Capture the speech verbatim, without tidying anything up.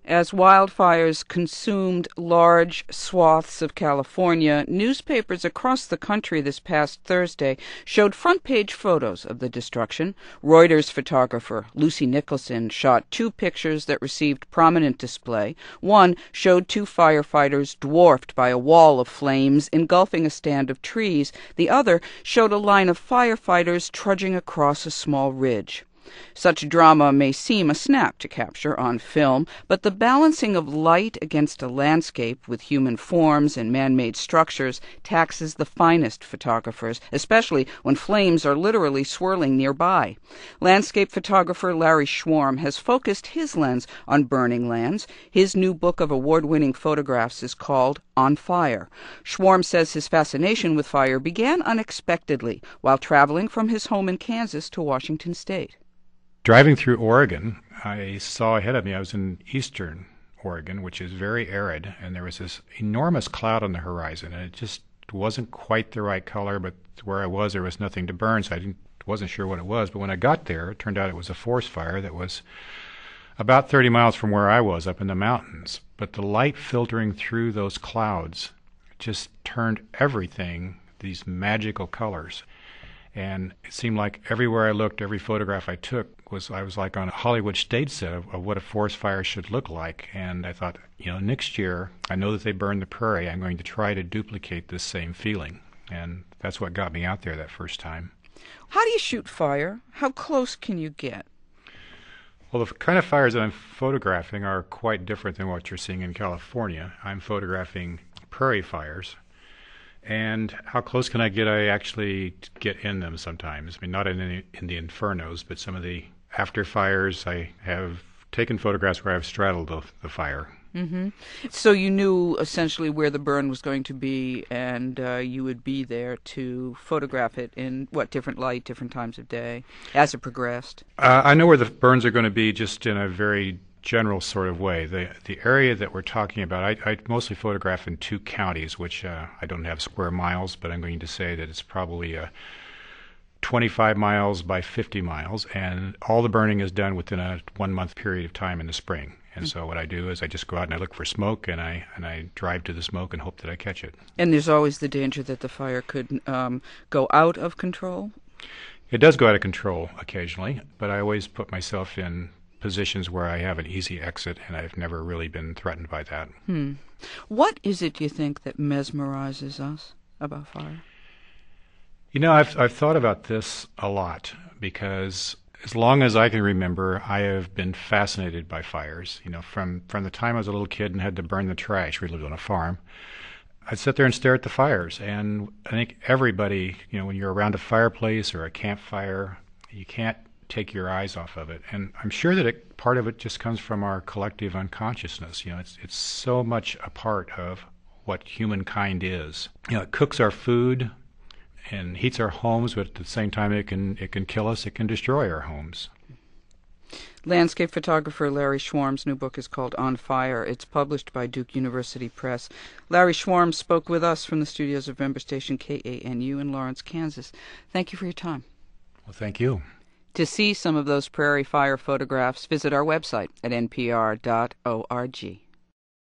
As wildfires consumed large swaths of California, newspapers across the country this past Thursday showed front-page photos of the destruction. Reuters photographer Lucy Nicholson shot two pictures that received prominent display. One showed two firefighters dwarfed by a wall of flames engulfing a stand of trees. The other showed a line of firefighters trudging across a small ridge. Such drama may seem a snap to capture on film, but the balancing of light against a landscape with human forms and man-made structures taxes the finest photographers, especially when flames are literally swirling nearby. Landscape photographer Larry Schwarm has focused his lens on burning lands. His new book of award-winning photographs is called On Fire. Schwarm says his fascination with fire began unexpectedly while traveling from his home in Kansas to Washington State. Driving through Oregon, I saw ahead of me, I was in eastern Oregon, which is very arid, and there was this enormous cloud on the horizon, and it just wasn't quite the right color, but where I was, there was nothing to burn, so I didn't, wasn't sure what it was. But when I got there, it turned out it was a forest fire that was about thirty miles from where I was, up in the mountains. But the light filtering through those clouds just turned everything these magical colors. And it seemed like everywhere I looked, every photograph I took, was I was like on a Hollywood stage set of, of what a forest fire should look like. And I thought, you know, next year, I know that they burned the prairie. I'm going to try to duplicate this same feeling. And that's what got me out there that first time. How do you shoot fire? How close can you get? Well, the kind of fires that I'm photographing are quite different than what you're seeing in California. I'm photographing prairie fires. And how close can I get? I actually get in them sometimes. I mean, not in the, in the infernos, but some of the after fires, I have taken photographs where I've straddled the, the fire. Mm-hmm. So you knew essentially where the burn was going to be, and uh, you would be there to photograph it in, what, different light, different times of day, as it progressed? Uh, I know where the burns are going to be, just in a very general sort of way. The the area that we're talking about, I, I mostly photograph in two counties, which uh, I don't have square miles, but I'm going to say that it's probably uh, twenty-five miles by fifty miles, and all the burning is done within a one-month period of time in the spring. And mm-hmm. so what I do is I just go out and I look for smoke, and I and I drive to the smoke and hope that I catch it. And there's always the danger that the fire could um, go out of control? It does go out of control occasionally, but I always put myself in positions where I have an easy exit, and I've never really been threatened by that. Hmm. What is it, you think, that mesmerizes us about fire? You know, I've I've thought about this a lot, because as long as I can remember, I have been fascinated by fires. You know, from, from the time I was a little kid and had to burn the trash, we lived on a farm, I'd sit there and stare at the fires. And I think everybody, you know, when you're around a fireplace or a campfire, you can't take your eyes off of it. And I'm sure that it, part of it just comes from our collective unconsciousness. You know, it's it's so much a part of what humankind is. You know, it cooks our food and heats our homes, but at the same time it can it can kill us, it can destroy our homes. Landscape photographer Larry Schwarm's new book is called On Fire. It's published by Duke University Press. Larry Schwarm spoke with us from the studios of member station K A N U in Lawrence, Kansas. Thank you for your time. Well, thank you. To see some of those prairie fire photographs, visit our website at n p r dot org.